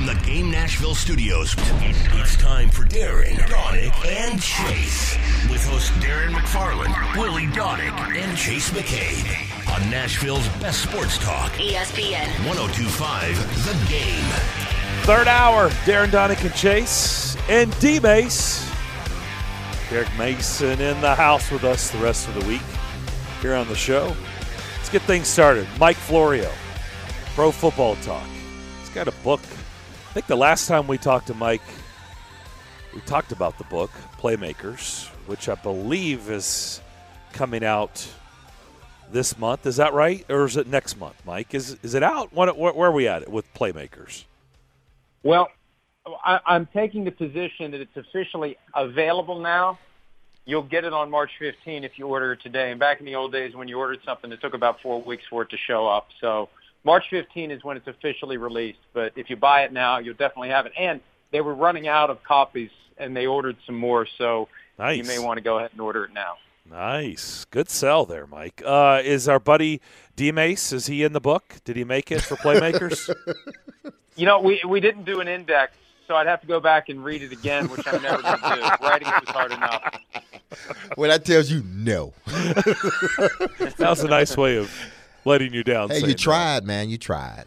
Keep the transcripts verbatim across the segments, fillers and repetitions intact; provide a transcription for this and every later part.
From the Game Nashville studios, it's time for Darren, Donick, and Chase. With host Darren McFarland, Willie Donick, and Chase McCabe. On Nashville's best sports talk. E S P N. one oh two point five The Game. Third hour, Darren, Donick, and Chase. And D-Mace. Derek Mason in the house with us the rest of the week here on the show. Let's get things started. Mike Florio, Pro Football Talk. He's got a book. I think the last time we talked to Mike, we talked about the book, Playmakers, which I believe is coming out this month. Is that right? Or is it next month, Mike? Is is it out? What, where, where are we at with Playmakers? Well, I, I'm taking the position that it's officially available now. You'll get it on March fifteenth if you order it today. And back in the old days when you ordered something, it took about four weeks for it to show up. So March fifteenth is when it's officially released. But if you buy it now, you'll definitely have it. And they were running out of copies, and they ordered some more. So nice. You may want to go ahead and order it now. Nice. Good sell there, Mike. Uh, is our buddy D-Mace, is he in the book? Did he make it for Playmakers? You know, we we didn't do an index, so I'd have to go back and read it again, which I'm never going to do. Writing it was hard enough. Well, that tells you no. That was a nice way of letting you down. Hey, you tried, that. man. You tried.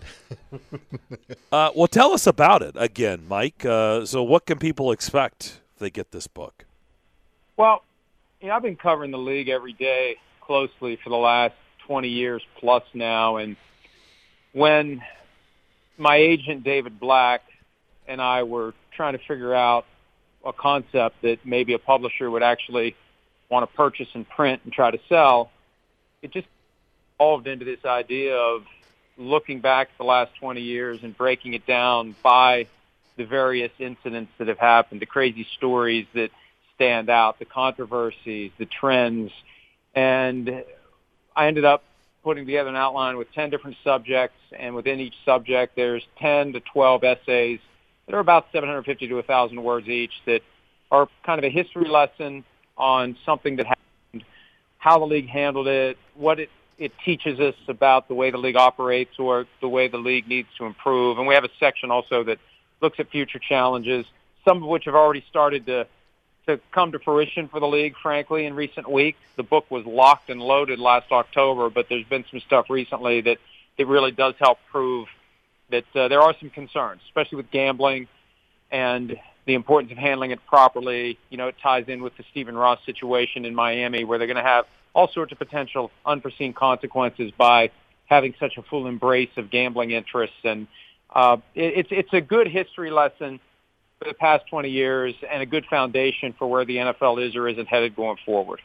uh, well, tell us about it again, Mike. Uh, so what can people expect if they get this book? Well, you know, I've been covering the league every day closely for the last twenty years plus now, and when my agent, David Black, and I were trying to figure out a concept that maybe a publisher would actually want to purchase and print and try to sell, it just evolved into this idea of looking back at the last twenty years and breaking it down by the various incidents that have happened, the crazy stories that stand out, the controversies, the trends. And I ended up putting together an outline with ten different subjects, and within each subject there's ten to twelve essays that are about seven hundred fifty to one thousand words each that are kind of a history lesson on something that happened, how the league handled it, what it, it teaches us about the way the league operates or the way the league needs to improve. And we have a section also that looks at future challenges, some of which have already started to to come to fruition for the league, frankly, in recent weeks. The book was locked and loaded last October, but there's been some stuff recently that it really does help prove that uh, there are some concerns, especially with gambling and the importance of handling it properly. You know, it ties in with the Stephen Ross situation in Miami, where they're going to have all sorts of potential unforeseen consequences by having such a full embrace of gambling interests. And uh, it, it's it's a good history lesson for the past twenty years and a good foundation for where the N F L is or isn't headed going forward.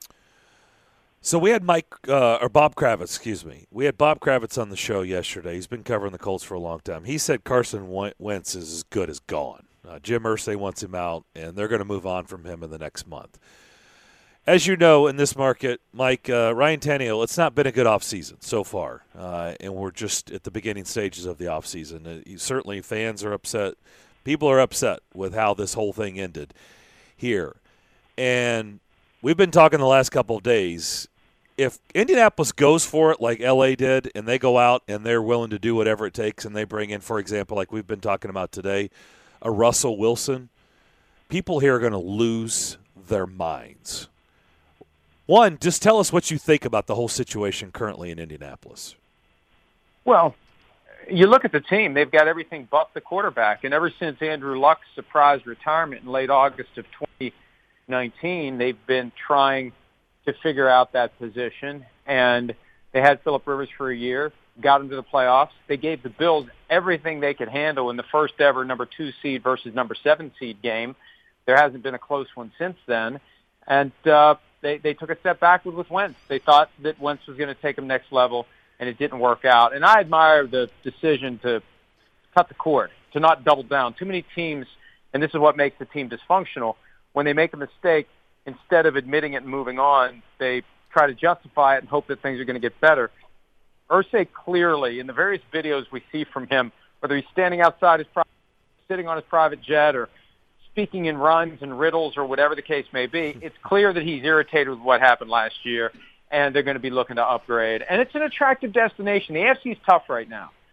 So we had Mike, uh, or Bob Kravitz, excuse me. We had Bob Kravitz on the show yesterday. He's been covering the Colts for a long time. He said Carson Wentz is as good as gone. Uh, Jim Irsay wants him out, and they're going to move on from him in the next month. As you know, in this market, Mike, uh, Ryan Tannehill, it's not been a good offseason so far, uh, and we're just at the beginning stages of the offseason. Uh, certainly fans are upset. People are upset with how this whole thing ended here. And we've been talking the last couple of days. If Indianapolis goes for it like L A did and they go out and they're willing to do whatever it takes and they bring in, for example, like we've been talking about today, a Russell Wilson, people here are going to lose their minds. One, just tell us what you think about the whole situation currently in Indianapolis. Well, you look at the team, they've got everything but the quarterback. And ever since Andrew Luck's surprise retirement in late August of twenty nineteen, they've been trying to figure out that position. And they had Phillip Rivers for a year, got into the playoffs. They gave the Bills everything they could handle in the first ever number two seed versus number seven seed game. There hasn't been a close one since then. And uh, they, they took a step backward with Wentz. They thought that Wentz was going to take them next level, and it didn't work out. And I admire the decision to cut the cord, to not double down. Too many teams, and this is what makes the team dysfunctional, when they make a mistake, instead of admitting it and moving on, they try to justify it and hope that things are going to get better. Irsay clearly, in the various videos we see from him, whether he's standing outside his private, sitting on his private jet, or speaking in rhymes and riddles or whatever the case may be, it's clear that he's irritated with what happened last year, and they're going to be looking to upgrade. And it's an attractive destination. The A F C is tough right now.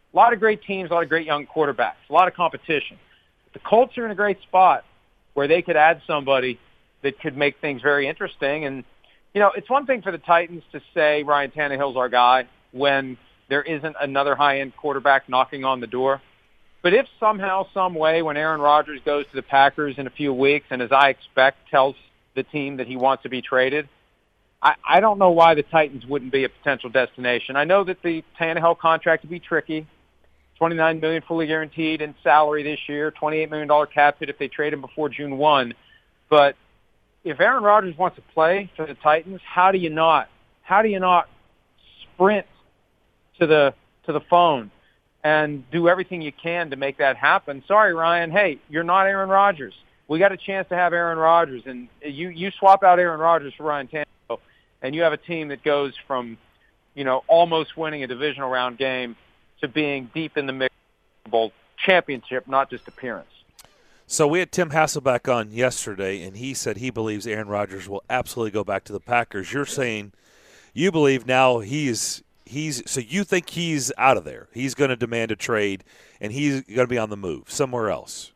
A lot of great teams, a lot of great young quarterbacks, a lot of competition. The Colts are in a great spot where they could add somebody that could make things very interesting. And, you know, it's one thing for the Titans to say Ryan Tannehill's our guy when there isn't another high-end quarterback knocking on the door. But if somehow, some way, when Aaron Rodgers goes to the Packers in a few weeks and, as I expect, tells the team that he wants to be traded, I, I don't know why the Titans wouldn't be a potential destination. I know that the Tannehill contract would be tricky. twenty-nine million dollars fully guaranteed in salary this year, twenty-eight million dollars cap hit if they trade him before June first. But if Aaron Rodgers wants to play for the Titans, how do you not? How do you not sprint to the to the phone and do everything you can to make that happen? Sorry, Ryan. Hey, you're not Aaron Rodgers. We got a chance to have Aaron Rodgers, and you you swap out Aaron Rodgers for Ryan Tannehill, and you have a team that goes from, you know, almost winning a divisional round game to being deep in the mix bowl championship, not just appearance. So we had Tim Hasselbeck on yesterday, and he said he believes Aaron Rodgers will absolutely go back to the Packers. You're saying you believe now he's he's so you think he's out of there. He's going to demand a trade, and he's going to be on the move somewhere else.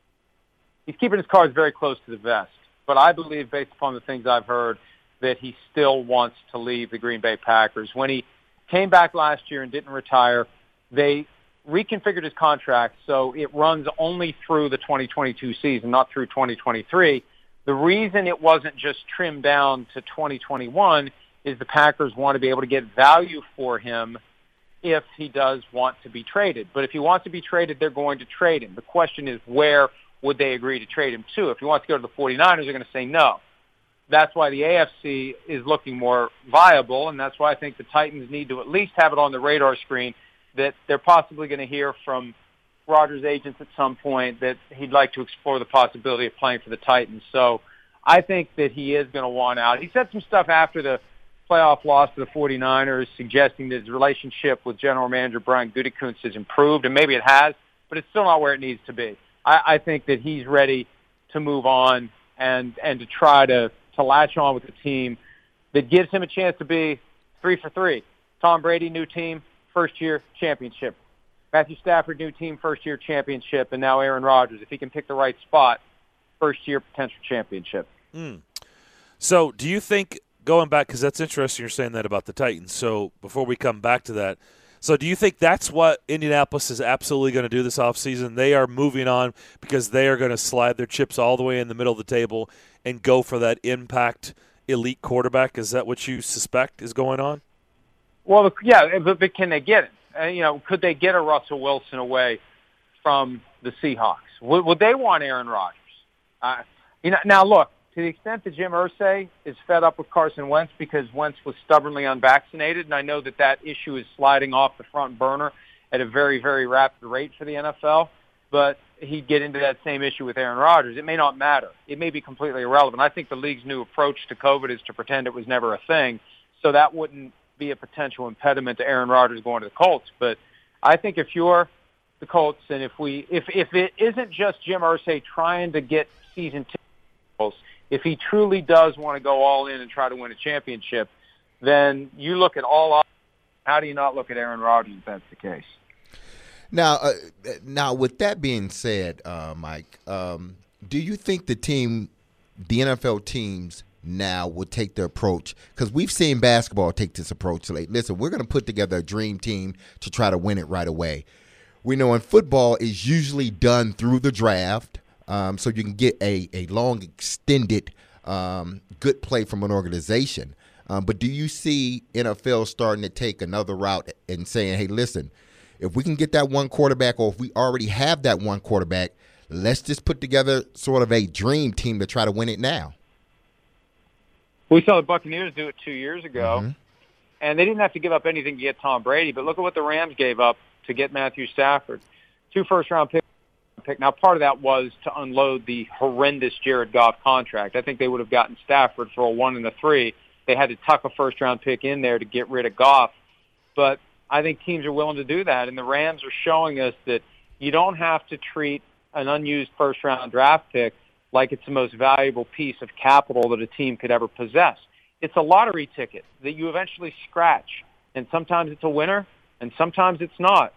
He's keeping his cards very close to the vest, but I believe, based upon the things I've heard, that he still wants to leave the Green Bay Packers. When he came back last year and didn't retire, they reconfigured his contract so it runs only through the twenty twenty-two season, not through twenty twenty-three. The reason it wasn't just trimmed down to twenty twenty-one is the Packers want to be able to get value for him if he does want to be traded. But if he wants to be traded, they're going to trade him. The question is, where would they agree to trade him to? If he wants to go to the forty-niners, they're going to say no. That's why the A F C is looking more viable, and that's why I think the Titans need to at least have it on the radar screen that they're possibly going to hear from Rodgers' agents at some point that he'd like to explore the possibility of playing for the Titans. So I think that he is going to want out. He said some stuff after the playoff loss to the forty-niners, suggesting that his relationship with general manager Brian Gutekunst has improved, and maybe it has, but it's still not where it needs to be. I, I think that he's ready to move on and, and to try to, to latch on with a team that gives him a chance to be three for three. Tom Brady, new team, first-year championship. Matthew Stafford, new team, first-year championship, and now Aaron Rodgers. If he can pick the right spot, first-year potential championship. Mm. So do you think, going back, because that's interesting you're saying that about the Titans, so before we come back to that, so do you think that's what Indianapolis is absolutely going to do this offseason? They are moving on because they are going to slide their chips all the way in the middle of the table and go for that impact elite quarterback? Is that what you suspect is going on? Well, yeah, but, but can they get it? Uh, you know, could they get a Russell Wilson away from the Seahawks? Would, would they want Aaron Rodgers? Uh, you know, now look, to the extent that Jim Irsay is fed up with Carson Wentz because Wentz was stubbornly unvaccinated, and I know that that issue is sliding off the front burner at a very, very rapid rate for the N F L, but he'd get into that same issue with Aaron Rodgers. It may not matter. It may be completely irrelevant. I think the league's new approach to COVID is to pretend it was never a thing, so that wouldn't be a potential impediment to Aaron Rodgers going to the Colts. But I think if you're the Colts, and if we, if if it isn't just Jim Irsay trying to get season tickets, if he truly does want to go all in and try to win a championship, then you look at all. How do you not look at Aaron Rodgers if that's the case? Now, uh, now with that being said, uh, Mike, um, do you think the team, the N F L teams now would take the approach? Because we've seen basketball take this approach. Like, listen, we're going to put together a dream team to try to win it right away. We know in football is usually done through the draft, um, so you can get a, a long, extended, um, good play from an organization. Um, but do you see N F L starting to take another route and saying, hey, listen, if we can get that one quarterback, or if we already have that one quarterback, let's just put together sort of a dream team to try to win it now? We saw the Buccaneers do it two years ago, Mm-hmm. and they didn't have to give up anything to get Tom Brady, but look at what the Rams gave up to get Matthew Stafford. Two first-round picks. Pick. Now, part of that was to unload the horrendous Jared Goff contract. I think they would have gotten Stafford for a one and a three. They had to tuck a first-round pick in there to get rid of Goff. But I think teams are willing to do that, and the Rams are showing us that you don't have to treat an unused first-round draft pick like it's the most valuable piece of capital that a team could ever possess. It's a lottery ticket that you eventually scratch, and sometimes it's a winner, and sometimes it's not.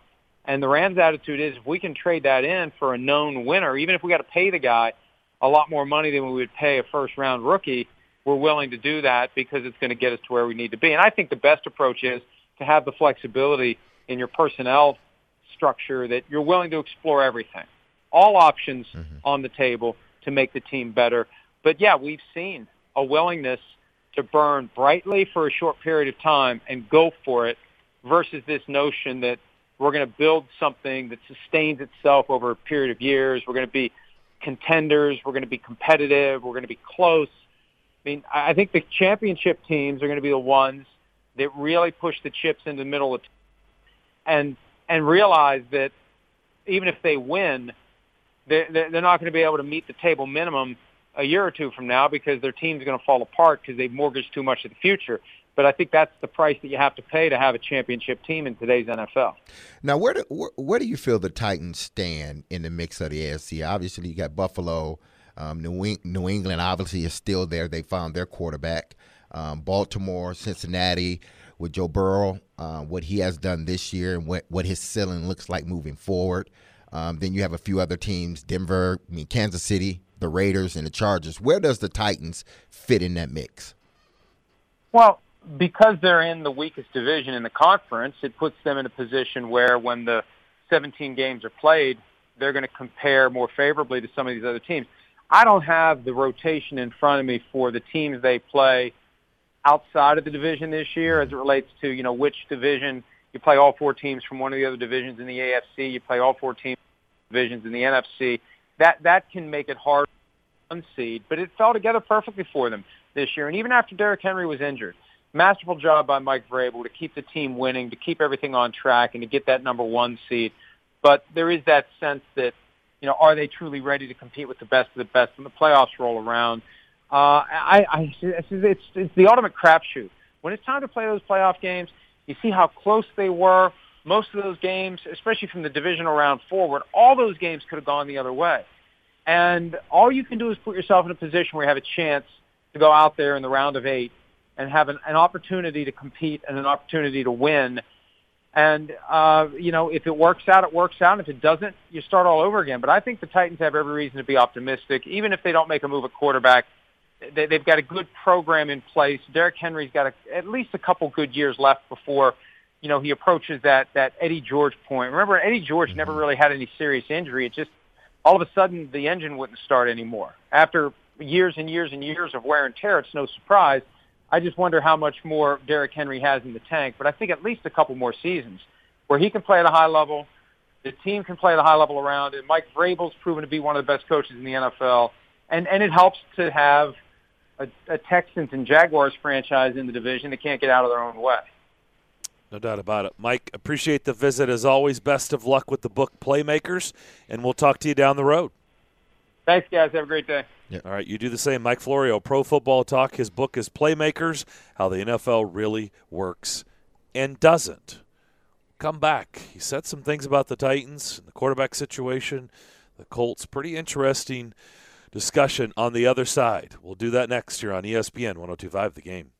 And the Rams' attitude is if we can trade that in for a known winner, even if we got to pay the guy a lot more money than we would pay a first-round rookie, we're willing to do that because it's going to get us to where we need to be. And I think the best approach is to have the flexibility in your personnel structure that you're willing to explore everything, all options mm-hmm. on the table to make the team better. But, yeah, we've seen a willingness to burn brightly for a short period of time and go for it versus this notion that we're going to build something that sustains itself over a period of years. We're going to be contenders. We're going to be competitive. We're going to be close. I mean, I think the championship teams are going to be the ones that really push the chips into the middle of the and and realize that even if they win, they're, they're not going to be able to meet the table minimum a year or two from now because their team's going to fall apart because they've mortgaged too much of the future. But I think that's the price that you have to pay to have a championship team in today's N F L. Now, where do where, where do you feel the Titans stand in the mix of the A F C? Obviously, you got Buffalo. Um, New, New England obviously is still there. They found their quarterback. Um, Baltimore, Cincinnati with Joe Burrow, uh, what he has done this year and what, what his ceiling looks like moving forward. Um, then you have a few other teams, Denver, I mean Kansas City, the Raiders, and the Chargers. Where does the Titans fit in that mix? Well, because they're in the weakest division in the conference, it puts them in a position where when the seventeen games are played, they're going to compare more favorably to some of these other teams. I don't have the rotation in front of me for the teams they play outside of the division this year as it relates to, you know, which division. You play all four teams from one of the other divisions in the A F C. You play all four teams divisions in the N F C. That that can make it hard to unseed, but it fell together perfectly for them this year. And even after Derrick Henry was injured, masterful job by Mike Vrabel to keep the team winning, to keep everything on track, and to get that number one seed. But there is that sense that, you know, are they truly ready to compete with the best of the best when the playoffs roll around? Uh, I, I, it's, it's the ultimate crapshoot. When it's time to play those playoff games, you see how close they were. Most of those games, especially from the divisional round forward, all those games could have gone the other way. And all you can do is put yourself in a position where you have a chance to go out there in the round of eight and have an, an opportunity to compete and an opportunity to win. And, uh, you know, if it works out, it works out. If it doesn't, you start all over again. But I think the Titans have every reason to be optimistic. Even if they don't make a move at quarterback, they, they've got a good program in place. Derrick Henry's got a, at least a couple good years left before, you know, he approaches that, that Eddie George point. Remember, Eddie George mm-hmm. never really had any serious injury. It just, all of a sudden, the engine wouldn't start anymore. After years and years and years of wear and tear, it's no surprise. I just wonder how much more Derrick Henry has in the tank, but I think at least a couple more seasons where he can play at a high level, the team can play at a high level around it. Mike Vrabel's proven to be one of the best coaches in the N F L, and, and it helps to have a, a Texans and Jaguars franchise in the division that can't get out of their own way. No doubt about it. Mike, appreciate the visit as always. Best of luck with the book Playmakers, and we'll talk to you down the road. Thanks, guys. Have a great day. Yep. All right, you do the same. Mike Florio, Pro Football Talk. His book is Playmakers, How the N F L Really Works and Doesn't. Come back. He said some things about the Titans, the quarterback situation, the Colts. Pretty interesting discussion on the other side. We'll do that next here on E S P N one oh two point five The Game.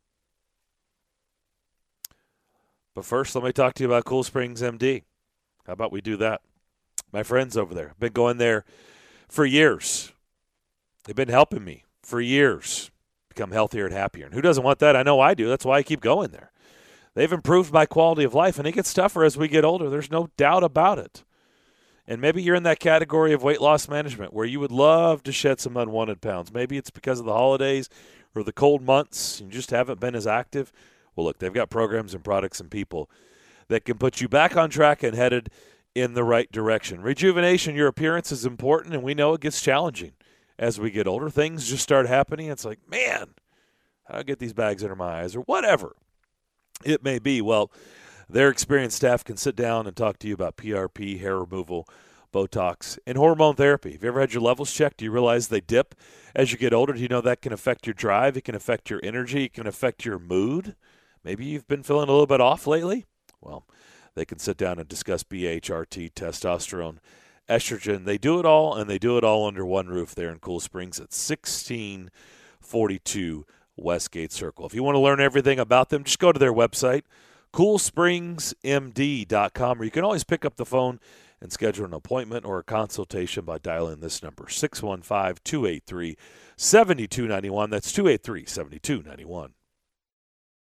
But first, let me talk to you about Cool Springs M D. How about we do that? My friends over there. Been going there for years. They've been helping me for years become healthier and happier. And who doesn't want that? I know I do. That's why I keep going there. They've improved my quality of life, and it gets tougher as we get older. There's no doubt about it. And maybe you're in that category of weight loss management where you would love to shed some unwanted pounds. Maybe it's because of the holidays or the cold months. You just haven't been as active. Well, look, they've got programs and products and people that can put you back on track and headed in the right direction. Rejuvenation, your appearance is important, and we know it gets challenging. As we get older, things just start happening. It's like, man, how do I get these bags under my eyes or whatever it may be? Well, their experienced staff can sit down and talk to you about P R P, hair removal, Botox, and hormone therapy. Have you ever had your levels checked? Do you realize they dip as you get older? Do you know that can affect your drive? It can affect your energy. It can affect your mood. Maybe you've been feeling a little bit off lately. Well, they can sit down and discuss B H R T, testosterone, estrogen. They do it all, and they do it all under one roof there in Cool Springs at sixteen forty-two Westgate Circle. If you want to learn everything about them, just go to their website, cool springs m d dot com, or you can always pick up the phone and schedule an appointment or a consultation by dialing this number, six one five, two eight three, seven two nine one. That's two eight three, seven two nine one.